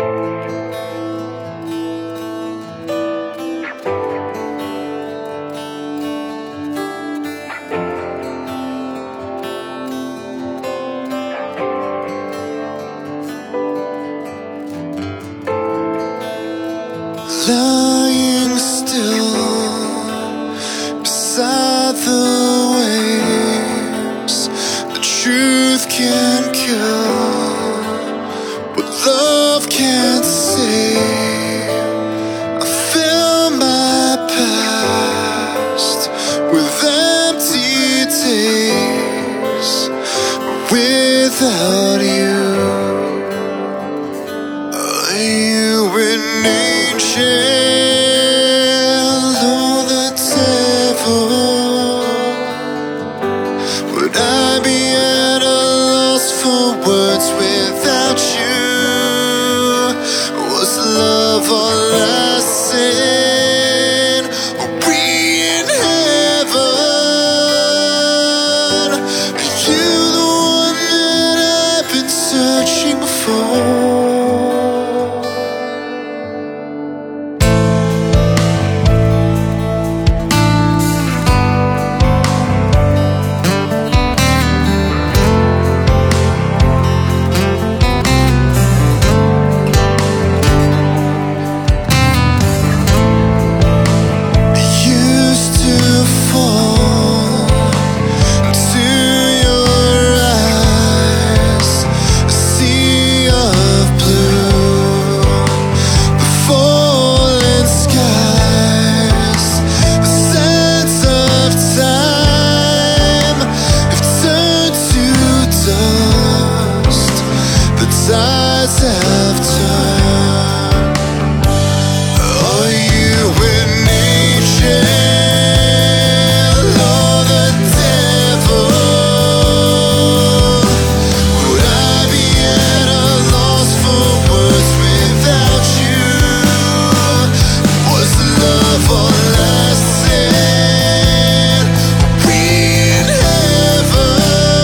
Lying still beside the waves. The truth can kill, but love can't save. I fill my past with empty days. Without you, are you an angel or the devil? Would I be at a loss for words without you? Was love all I said? Are we in heaven? Are you the one that I've been searching for? Tides have turned. Are you an angel or the devil? Would I be at a loss for words without you? Was love all I said? Are we in heaven?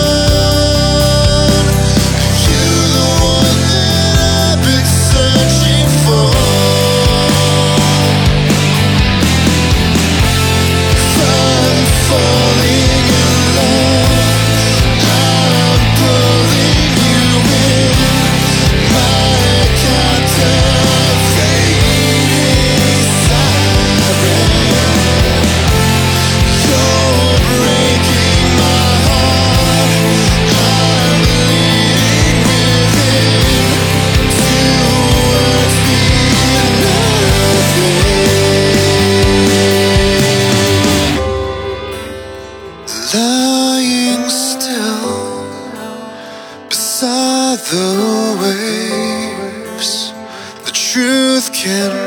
Searching for, I'm falling in love. I'm pulling you in, my captivating siren. You're breaking my heart. I'm bleeding within. Lying still beside the waves, the truth can